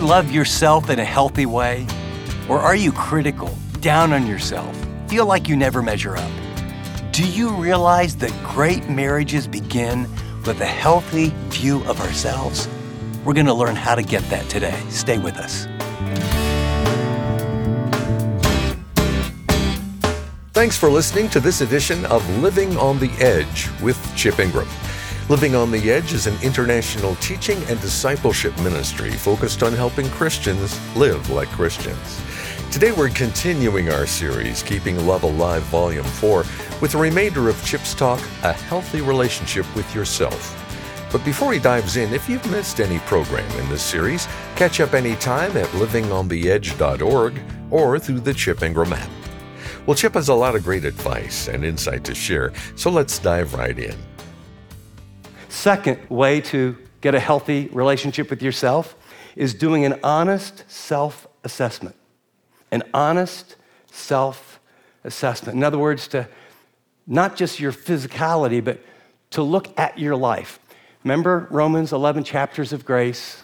love yourself in a healthy way? Or are you critical, down on yourself, feel like you never measure up? Do you realize that great marriages begin with a healthy view of ourselves? We're going to learn how to get that today. Stay with us. Thanks for listening to this edition of Living on the Edge with Chip Ingram. Living on the Edge is an international teaching and discipleship ministry focused on helping Christians live like Christians. Today we're continuing our series, Keeping Love Alive Volume 4, with the remainder of Chip's talk, A Healthy Relationship with Yourself. But before he dives in, if you've missed any program in this series, catch up anytime at livingontheedge.org or through the Chip Ingram app. Well, Chip has a lot of great advice and insight to share, so let's dive right in. Second way to get a healthy relationship with yourself is doing an honest self-assessment. An honest self-assessment. In other words, to not just your physicality, but to look at your life. Remember Romans 11 chapters of grace?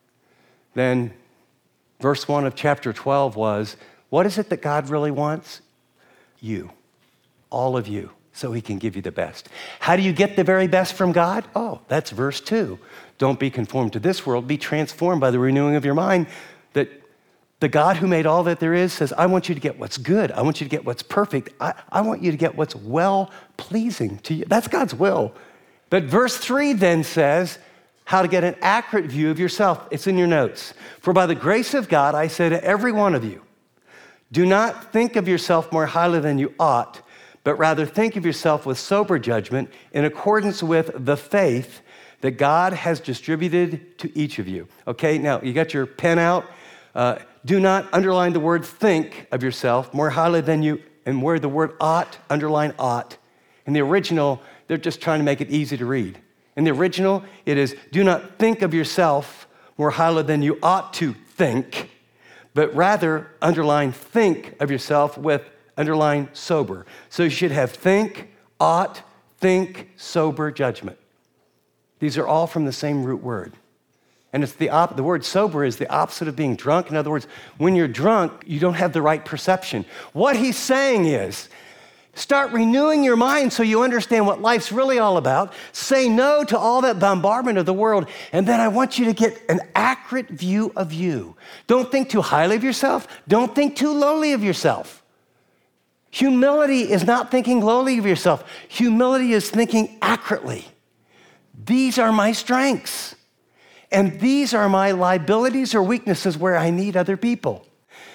Then verse 1 of chapter 12 was, what is it that God really wants? You, all of you, so he can give you the best. How do you get the very best from God? Oh, that's verse 2. Don't be conformed to this world, be transformed by the renewing of your mind. That the God who made all that there is says, I want you to get what's good. I want you to get what's perfect. I want you to get what's well-pleasing to you. That's God's will. But verse 3 then says how to get an accurate view of yourself. It's in your notes. For by the grace of God, I say to every one of you, do not think of yourself more highly than you ought, but rather think of yourself with sober judgment in accordance with the faith that God has distributed to each of you. Okay, now you got your pen out. Do not underline the word think of yourself more highly than you, and where the word ought, underline ought. In the original, they're just trying to make it easy to read. In the original, it is, do not think of yourself more highly than you ought to think, but rather underline think of yourself with underline sober. So you should have think, ought, think, sober judgment. These are all from the same root word. And it's the word sober is the opposite of being drunk. In other words, when you're drunk, you don't have the right perception. What he's saying is, start renewing your mind so you understand what life's really all about. Say no to all that bombardment of the world, and then I want you to get an accurate view of you. Don't think too highly of yourself. Don't think too lowly of yourself. Humility is not thinking lowly of yourself. Humility is thinking accurately. These are my strengths. And these are my liabilities or weaknesses where I need other people.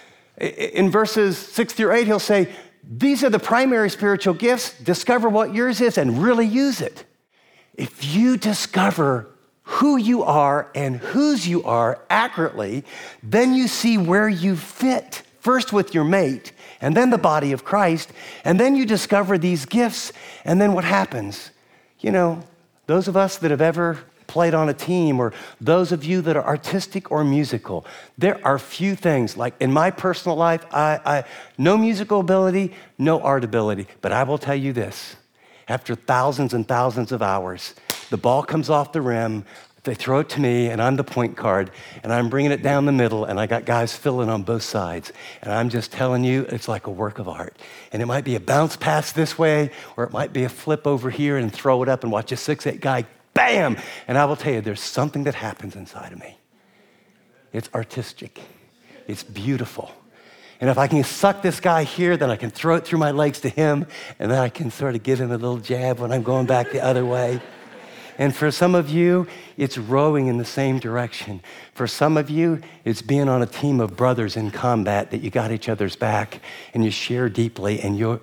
In verses 6 through 8, he'll say, these are the primary spiritual gifts. Discover what yours is and really use it. If you discover who you are and whose you are accurately, then you see where you fit, first with your mate, and then the body of Christ, and then you discover these gifts, and then what happens? You know, those of us that have ever played on a team, or those of you that are artistic or musical, there are few things, like in my personal life, I no musical ability, no art ability, but I will tell you this, after thousands and thousands of hours, the ball comes off the rim, they throw it to me, and I'm the point guard, and I'm bringing it down the middle, and I got guys filling on both sides, and I'm just telling you, it's like a work of art. And it might be a bounce pass this way, or it might be a flip over here and throw it up and watch a 6'8" guy, bam! And I will tell you, there's something that happens inside of me. It's artistic. It's beautiful. And if I can suck this guy here, then I can throw it through my legs to him, and then I can sort of give him a little jab when I'm going back the other way. And for some of you, it's rowing in the same direction. For some of you, it's being on a team of brothers in combat that you got each other's back and you share deeply. And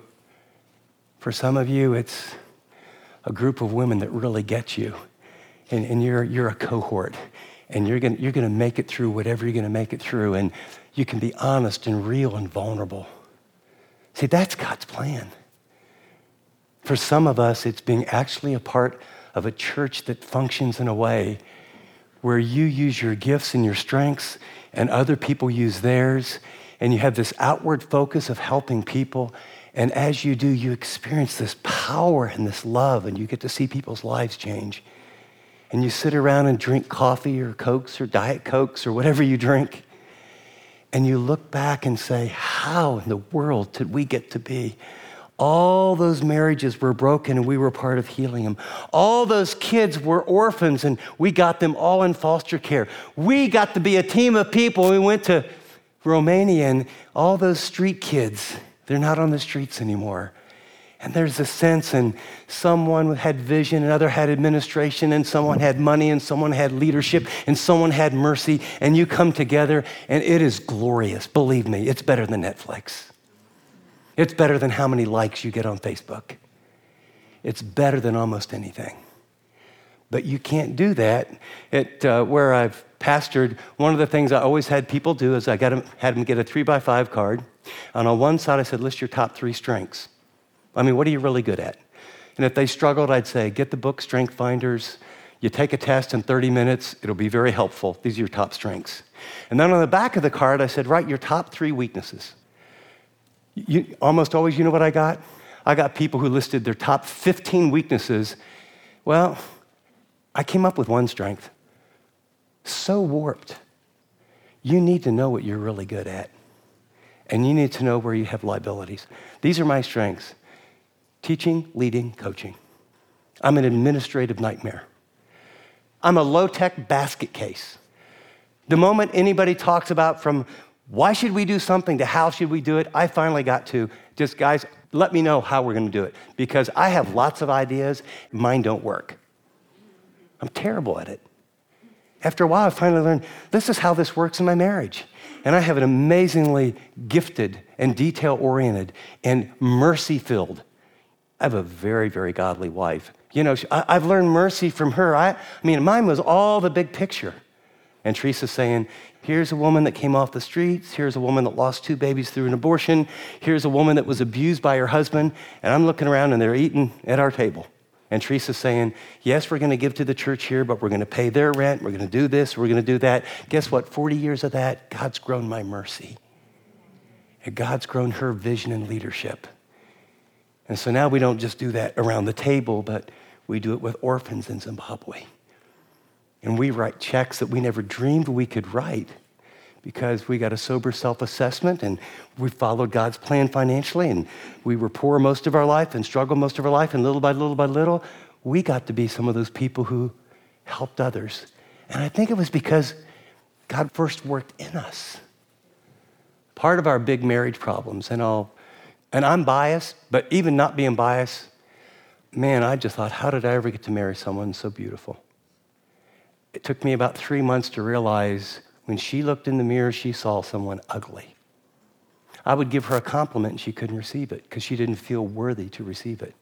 for some of you, it's a group of women that really get you. And you're a cohort. And you're gonna make it through whatever you're gonna make it through. And you can be honest and real and vulnerable. See, that's God's plan. For some of us, it's being actually a part of a church that functions in a way where you use your gifts and your strengths and other people use theirs, and you have this outward focus of helping people, and as you do, you experience this power and this love, and you get to see people's lives change. and you sit around and drink coffee or Cokes or Diet Cokes or whatever you drink, and you look back and say, how in the world did we get to be? All those marriages were broken and we were part of healing them. All those kids were orphans and we got them all in foster care. We got to be a team of people. We went to Romania and all those street kids, they're not on the streets anymore. And there's a sense, and someone had vision, another had administration, and someone had money, and someone had leadership, and someone had mercy, and you come together, and it is glorious. Believe me, it's better than Netflix. It's better than how many likes you get on Facebook. It's better than almost anything. But you can't do that. Where I've pastored, one of the things I always had people do is had them get a 3x5 card, and on one side I said, list your top 3 strengths. I mean, what are you really good at? And if they struggled, I'd say, get the book Strength Finders. You take a test in 30 minutes. It'll be very helpful. These are your top strengths. And then on the back of the card, I said, write your top 3 weaknesses. Almost always, you know what I got? I got people who listed their top 15 weaknesses. Well, I came up with one strength. So warped. You need to know what you're really good at. And you need to know where you have liabilities. These are my strengths. Teaching, leading, coaching. I'm an administrative nightmare. I'm a low-tech basket case. The moment anybody talks about from why should we do something to how should we do it, I finally got to just, guys, let me know how we're going to do it. Because I have lots of ideas. Mine don't work. I'm terrible at it. After a while, I finally learned this is how this works in my marriage. And I have an amazingly gifted and detail-oriented and mercy-filled. I have a very, very godly wife. You know, I've learned mercy from her. I mean, mine was all the big picture. And Teresa's saying, here's a woman that came off the streets. Here's a woman that lost 2 babies through an abortion. Here's a woman that was abused by her husband. And I'm looking around and they're eating at our table. And Teresa's saying, yes, we're going to give to the church here, but we're going to pay their rent. We're going to do this. We're going to do that. Guess what? 40 years of that, God's grown my mercy. And God's grown her vision and leadership. And so now we don't just do that around the table, but we do it with orphans in Zimbabwe. And we write checks that we never dreamed we could write because we got a sober self-assessment and we followed God's plan financially and we were poor most of our life and struggled most of our life, and little by little by little, we got to be some of those people who helped others. And I think it was because God first worked in us. Part of our big marriage problems, and I'm biased, but even not being biased, man, I just thought, how did I ever get to marry someone so beautiful? It took me about 3 months to realize when she looked in the mirror, she saw someone ugly. I would give her a compliment and she couldn't receive it because she didn't feel worthy to receive it.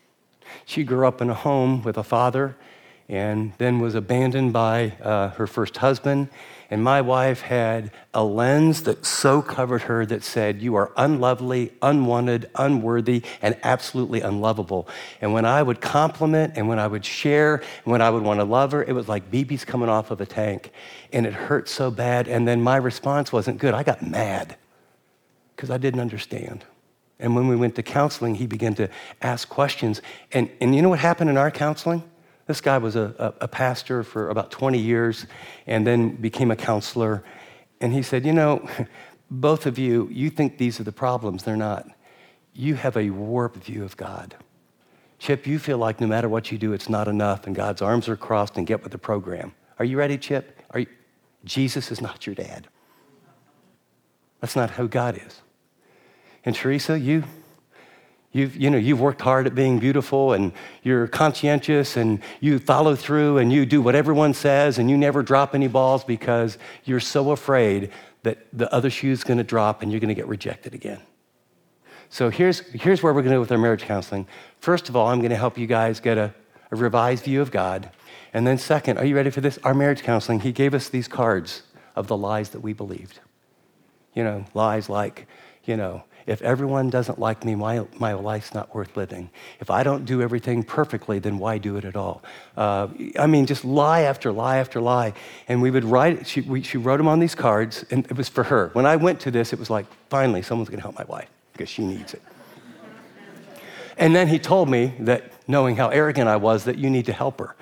She grew up in a home with a father and then was abandoned by her first husband. And my wife had a lens that so covered her that said, you are unlovely, unwanted, unworthy, and absolutely unlovable. And when I would compliment and when I would share and when I would want to love her, it was like BBs coming off of a tank. And it hurt so bad. And then my response wasn't good. I got mad because I didn't understand. And when we went to counseling, he began to ask questions. And you know what happened in our counseling? This guy was a pastor for about 20 years and then became a counselor. And he said, you know, both of you, you think these are the problems. They're not. You have a warped view of God. Chip, you feel like no matter what you do, it's not enough and God's arms are crossed and get with the program. Are you ready, Chip? Jesus is not your dad. That's not who God is. And Teresa, You've worked hard at being beautiful and you're conscientious and you follow through and you do what everyone says and you never drop any balls because you're so afraid that the other shoe's going to drop and you're going to get rejected again. So here's where we're going to go with our marriage counseling. First of all, I'm going to help you guys get a revised view of God. And then second, are you ready for this? Our marriage counseling, he gave us these cards of the lies that we believed. You know, lies like, if everyone doesn't like me, my life's not worth living. If I don't do everything perfectly, then why do it at all? Just lie after lie after lie. And we would write, she wrote them on these cards, and it was for her. When I went to this, it was like, finally, someone's going to help my wife because she needs it. And then he told me that, knowing how arrogant I was, that you need to help her.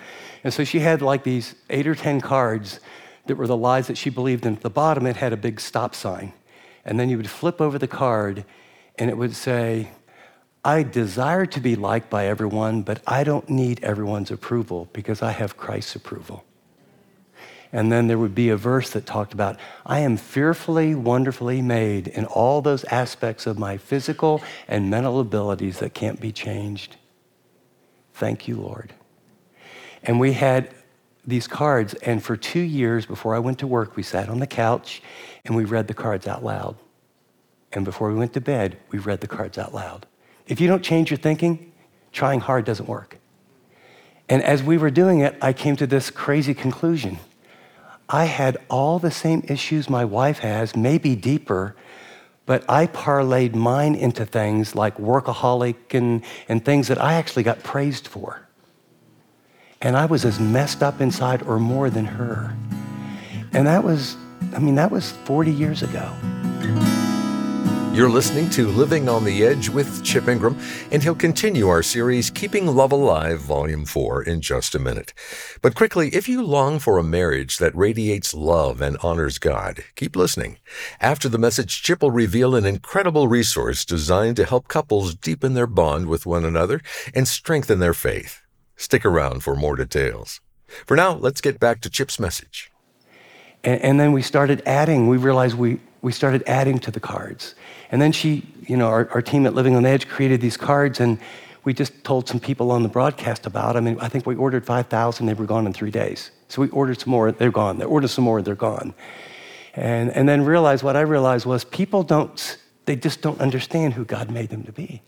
And so she had like these 8 or 10 cards that were the lies that she believed in. At the bottom, it had a big stop sign. And then you would flip over the card, and it would say, I desire to be liked by everyone, but I don't need everyone's approval because I have Christ's approval. And then there would be a verse that talked about, I am fearfully, wonderfully made in all those aspects of my physical and mental abilities that can't be changed. Thank you, Lord. And we had these cards, and for 2 years before I went to work, we sat on the couch and we read the cards out loud. And before we went to bed, we read the cards out loud. If you don't change your thinking, trying hard doesn't work. And as we were doing it, I came to this crazy conclusion. I had all the same issues my wife has, maybe deeper, but I parlayed mine into things like workaholic and things that I actually got praised for. And I was as messed up inside or more than her. And that was 40 years ago. You're listening to Living on the Edge with Chip Ingram, and he'll continue our series, Keeping Love Alive, Volume 4, in just a minute. But quickly, if you long for a marriage that radiates love and honors God, keep listening. After the message, Chip will reveal an incredible resource designed to help couples deepen their bond with one another and strengthen their faith. Stick around for more details. For now, let's get back to Chip's message. And then we started adding. We realized we started adding to the cards. And then our team at Living on the Edge created these cards, and we just told some people on the broadcast about them. I think we ordered 5,000. They were gone in 3 days. So we ordered some more. They're gone. They ordered some more. They're gone. And then what I realized was people just don't understand who God made them to be.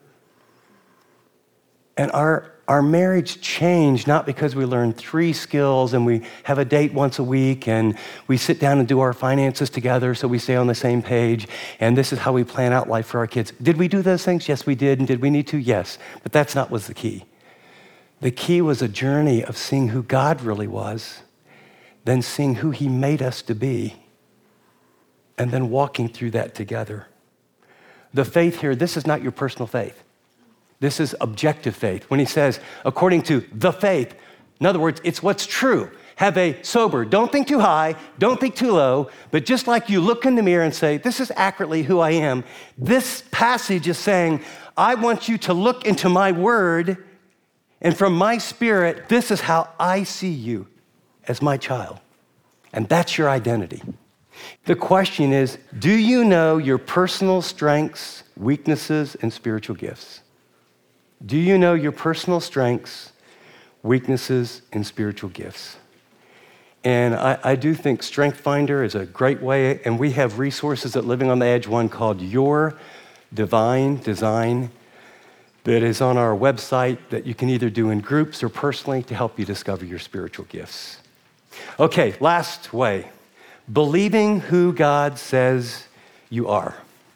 And our marriage changed not because we learned 3 skills and we have a date once a week and we sit down and do our finances together so we stay on the same page and this is how we plan out life for our kids. Did we do those things? Yes, we did. And did we need to? Yes. But that's not was the key. The key was a journey of seeing who God really was, then seeing who he made us to be, and then walking through that together. The faith here, this is not your personal faith. This is objective faith. When he says, according to the faith, in other words, it's what's true. Have a sober, don't think too high, don't think too low, but just like you look in the mirror and say, this is accurately who I am, this passage is saying, I want you to look into my word, and from my spirit, this is how I see you as my child. And that's your identity. The question is, do you know your personal strengths, weaknesses, and spiritual gifts? Do you know your personal strengths, weaknesses, and spiritual gifts? And I do think Strength Finder is a great way, and we have resources at Living on the Edge, one called Your Divine Design, that is on our website that you can either do in groups or personally to help you discover your spiritual gifts. Okay, last way, believing who God says you are.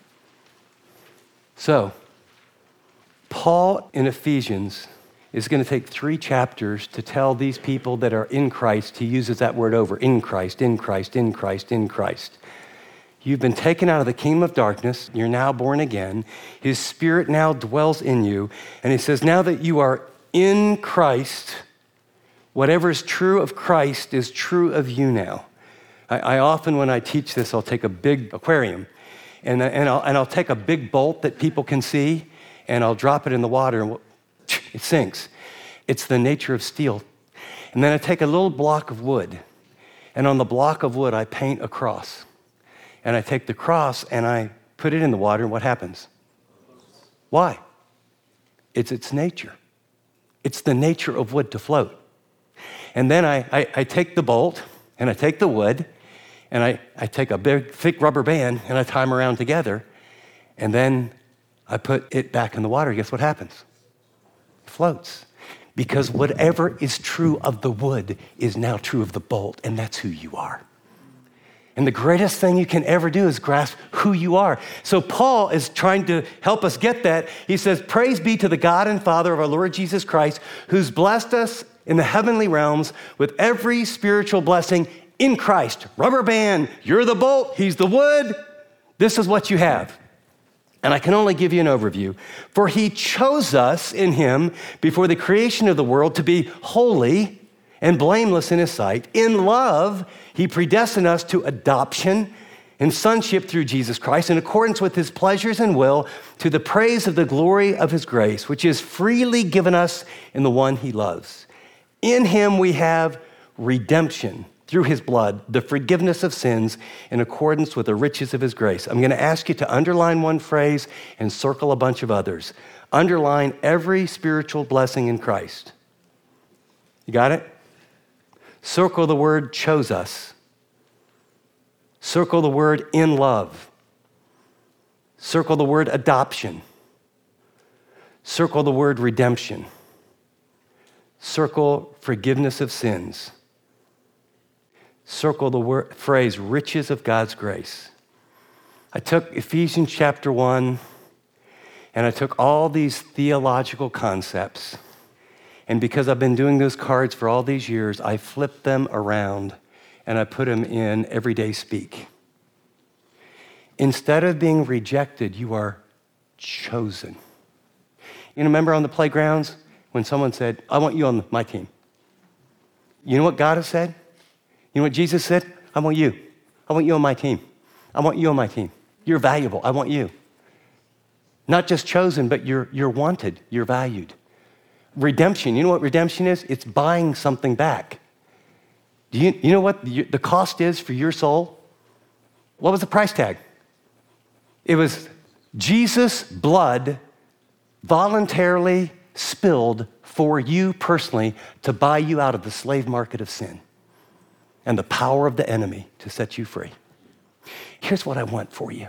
So, Paul in Ephesians is going to take 3 chapters to tell these people that are in Christ. He uses that word over, in Christ, in Christ, in Christ, in Christ. You've been taken out of the kingdom of darkness. You're now born again. His Spirit now dwells in you. And he says, now that you are in Christ, whatever is true of Christ is true of you now. I often, when I teach this, I'll take a big aquarium and I'll take a big bolt that people can see and I'll drop it in the water and it sinks. It's the nature of steel. And then I take a little block of wood, and on the block of wood, I paint a cross. And I take the cross and I put it in the water, and what happens? Why? It's its nature. It's the nature of wood to float. And then I take the bolt, and I take the wood, and I take a big, thick rubber band, and I tie them around together, and then I put it back in the water. Guess what happens? It floats. Because whatever is true of the wood is now true of the bolt, and that's who you are. And the greatest thing you can ever do is grasp who you are. So Paul is trying to help us get that. He says, praise be to the God and Father of our Lord Jesus Christ, who's blessed us in the heavenly realms with every spiritual blessing in Christ. Rubber band, you're the bolt, he's the wood. This is what you have. And I can only give you an overview. For he chose us in him before the creation of the world to be holy and blameless in his sight. In love, he predestined us to adoption and sonship through Jesus Christ in accordance with his pleasures and will, to the praise of the glory of his grace, which is freely given us in the one he loves. In him we have redemption through his blood, the forgiveness of sins in accordance with the riches of his grace. I'm going to ask you to underline one phrase and circle a bunch of others. Underline every spiritual blessing in Christ. You got it? Circle the word chose us. Circle the word in love. Circle the word adoption. Circle the word redemption. Circle forgiveness of sins. Circle the phrase riches of God's grace. I took Ephesians chapter 1 and I took all these theological concepts, and because I've been doing those cards for all these years, I flipped them around and I put them in everyday speak. Instead of being rejected, you are chosen. You remember on the playgrounds when someone said, I want you on my team. You know what God has said? You know what Jesus said? I want you. I want you on my team. I want you on my team. You're valuable. I want you. Not just chosen, but you're wanted. You're valued. Redemption. You know what redemption is? It's buying something back. Do you know what the cost is for your soul? What was the price tag? It was Jesus' blood voluntarily spilled for you personally to buy you out of the slave market of sin and the power of the enemy to set you free. Here's what I want for you.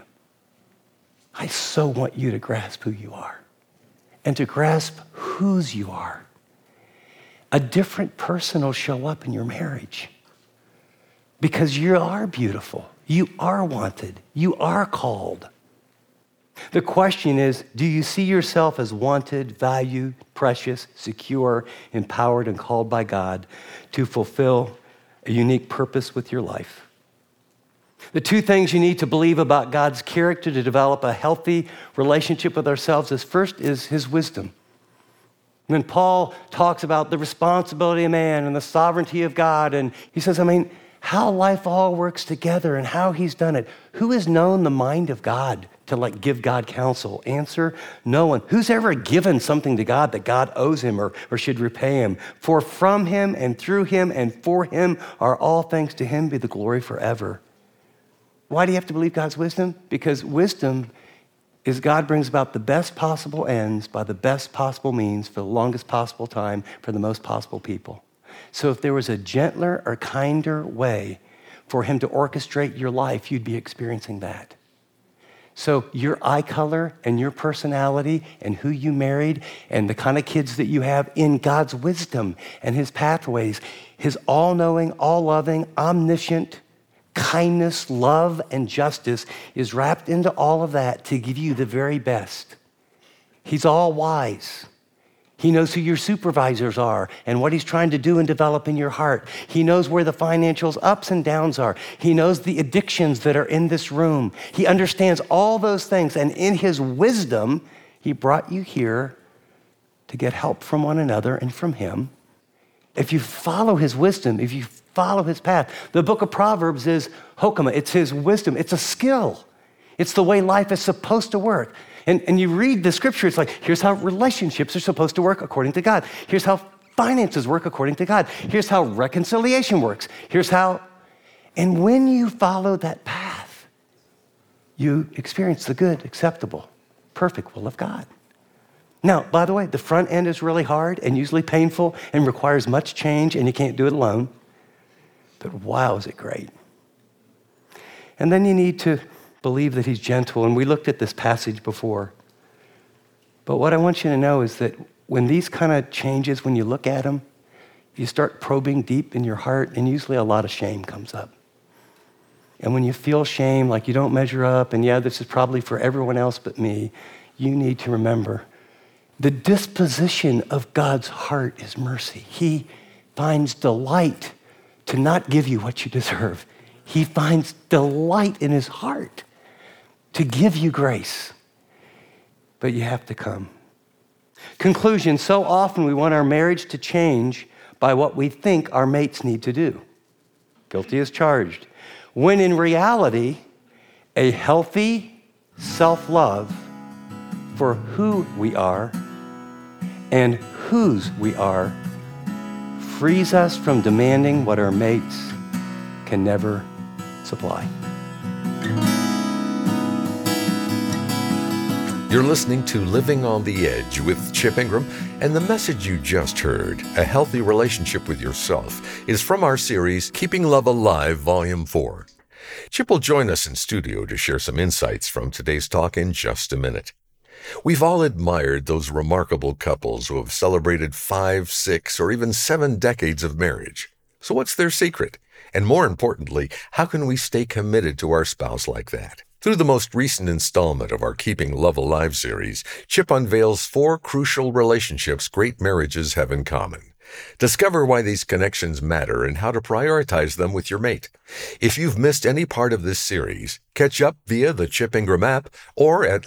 I so want you to grasp who you are and to grasp whose you are. A different person will show up in your marriage because you are beautiful. You are wanted. You are called. The question is, do you see yourself as wanted, valued, precious, secure, empowered, and called by God to fulfill a unique purpose with your life? The two things you need to believe about God's character to develop a healthy relationship with ourselves is first is his wisdom. When Paul talks about the responsibility of man and the sovereignty of God, and he says, how life all works together and how he's done it. Who has known the mind of God to give God counsel? Answer, no one. Who's ever given something to God that God owes him or should repay him? For from him and through him and for him are all things. To him be the glory forever. Why do you have to believe God's wisdom? Because wisdom is God brings about the best possible ends by the best possible means for the longest possible time for the most possible people. So if there was a gentler or kinder way for him to orchestrate your life, you'd be experiencing that. So your eye color and your personality and who you married and the kind of kids that you have in God's wisdom and his pathways, his all-knowing, all-loving, omniscient kindness, love, and justice is wrapped into all of that to give you the very best. He's all wise. He knows who your supervisors are and what he's trying to do and develop in your heart. He knows where the financial ups and downs are. He knows the addictions that are in this room. He understands all those things. And in his wisdom, he brought you here to get help from one another and from him. If you follow his wisdom, if you follow his path, the book of Proverbs is Hokmah. It's his wisdom. It's a skill. It's the way life is supposed to work. And you read the scripture, it's like, here's how relationships are supposed to work according to God. Here's how finances work according to God. Here's how reconciliation works. And when you follow that path, you experience the good, acceptable, perfect will of God. Now, by the way, the front end is really hard and usually painful and requires much change, and you can't do it alone. But wow, is it great. And then you need to believe that he's gentle. And we looked at this passage before. But what I want you to know is that when these kind of changes, when you look at them, you start probing deep in your heart, and usually a lot of shame comes up. And when you feel shame, like you don't measure up, and yeah, this is probably for everyone else but me, you need to remember the disposition of God's heart is mercy. He finds delight to not give you what you deserve. He finds delight in his heart to give you grace. But you have to come. Conclusion, so often we want our marriage to change by what we think our mates need to do. Guilty as charged. When in reality, a healthy self-love for who we are and whose we are frees us from demanding what our mates can never supply. You're listening to Living on the Edge with Chip Ingram, and the message you just heard, A Healthy Relationship with Yourself, is from our series, Keeping Love Alive, Volume 4. Chip will join us in studio to share some insights from today's talk in just a minute. We've all admired those remarkable couples who have celebrated 5, 6, or even 7 decades of marriage. So what's their secret? And more importantly, how can we stay committed to our spouse like that? Through the most recent installment of our Keeping Love Alive series, Chip unveils 4 crucial relationships great marriages have in common. Discover why these connections matter and how to prioritize them with your mate. If you've missed any part of this series, catch up via the Chip Ingram app or at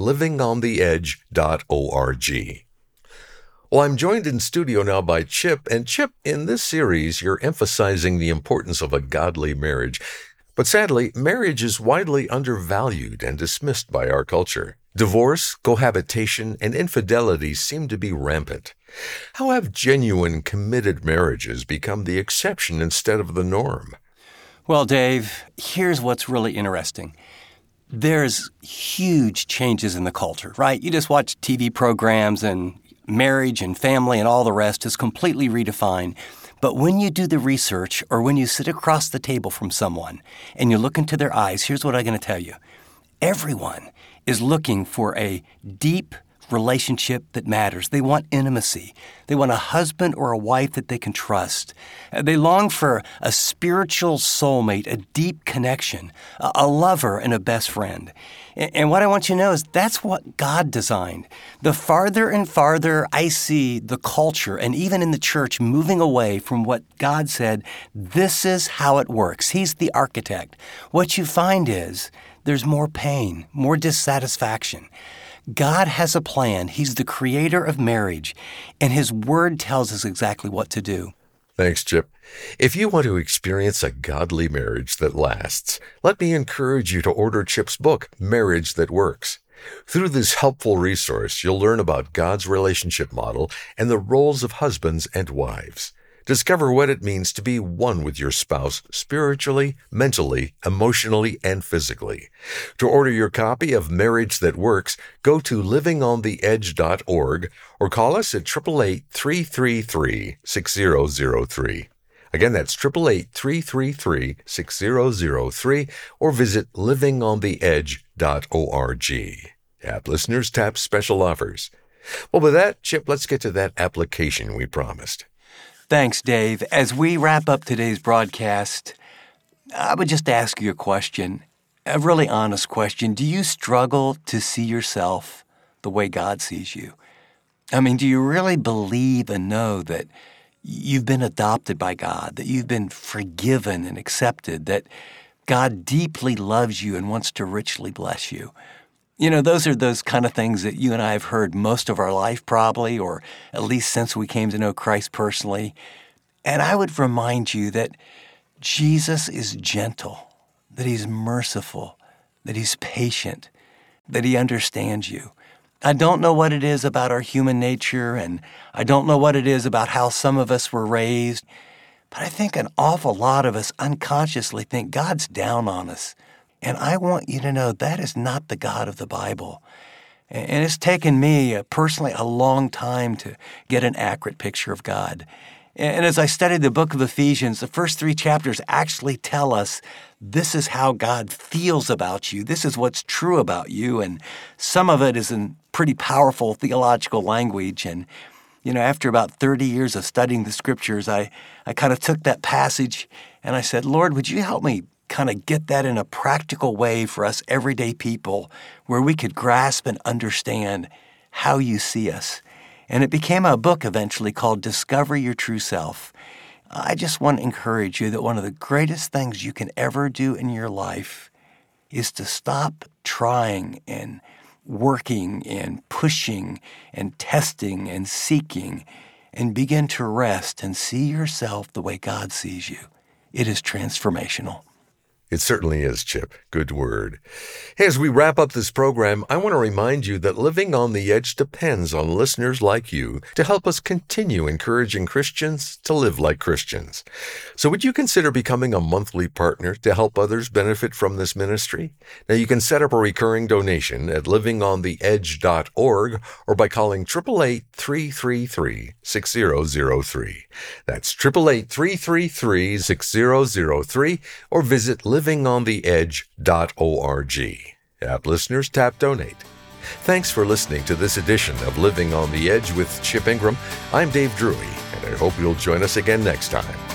livingontheedge.org. Well, I'm joined in studio now by Chip, and Chip, in this series, you're emphasizing the importance of a godly marriage. But sadly, marriage is widely undervalued and dismissed by our culture. Divorce, cohabitation, and infidelity seem to be rampant. How have genuine, committed marriages become the exception instead of the norm? Well, Dave, here's what's really interesting. There's huge changes in the culture, right? You just watch TV programs and marriage and family and all the rest is completely redefined. But when you do the research or when you sit across the table from someone and you look into their eyes, here's what I'm going to tell you. Everyone is looking for a deep relationship that matters. They want intimacy. They want a husband or a wife that they can trust. They long for a spiritual soulmate, a deep connection, a lover and a best friend. And what I want you to know is that's what God designed. The farther and farther I see the culture and even in the church moving away from what God said, this is how it works. He's the architect. What you find is there's more pain, more dissatisfaction. God has a plan. He's the creator of marriage, and His Word tells us exactly what to do. Thanks, Chip. If you want to experience a godly marriage that lasts, let me encourage you to order Chip's book, Marriage That Works. Through this helpful resource, you'll learn about God's relationship model and the roles of husbands and wives. Discover what it means to be one with your spouse spiritually, mentally, emotionally, and physically. To order your copy of Marriage That Works, go to livingontheedge.org or call us at 888-333-6003. Again, that's 888-333-6003 or visit livingontheedge.org. App listeners tap special offers. Well, with that, Chip, let's get to that application we promised. Thanks, Dave. As we wrap up today's broadcast, I would just ask you a question, a really honest question. Do you struggle to see yourself the way God sees you? I mean, do you really believe and know that you've been adopted by God, that you've been forgiven and accepted, that God deeply loves you and wants to richly bless you? You know, those are those kind of things that you and I have heard most of our life probably, or at least since we came to know Christ personally. And I would remind you that Jesus is gentle, that He's merciful, that He's patient, that He understands you. I don't know what it is about our human nature, and I don't know what it is about how some of us were raised, but I think an awful lot of us unconsciously think God's down on us. And I want you to know that is not the God of the Bible. And it's taken me personally a long time to get an accurate picture of God. And as I studied the book of Ephesians, the first 3 chapters actually tell us this is how God feels about you. This is what's true about you. And some of it is in pretty powerful theological language. And, you know, after about 30 years of studying the scriptures, I kind of took that passage and I said, Lord, would you help me kind of get that in a practical way for us everyday people where we could grasp and understand how you see us. And it became a book eventually called Discover Your True Self. I just want to encourage you that one of the greatest things you can ever do in your life is to stop trying and working and pushing and testing and seeking and begin to rest and see yourself the way God sees you. It is transformational. It certainly is, Chip. Good word. Hey, as we wrap up this program, I want to remind you that Living on the Edge depends on listeners like you to help us continue encouraging Christians to live like Christians. So would you consider becoming a monthly partner to help others benefit from this ministry? Now, you can set up a recurring donation at livingontheedge.org or by calling 888-333-6003. That's 888-333-6003 or visit livingontheedge.org. App listeners, tap donate. Thanks for listening to this edition of Living on the Edge with Chip Ingram. I'm Dave Drury, and I hope you'll join us again next time.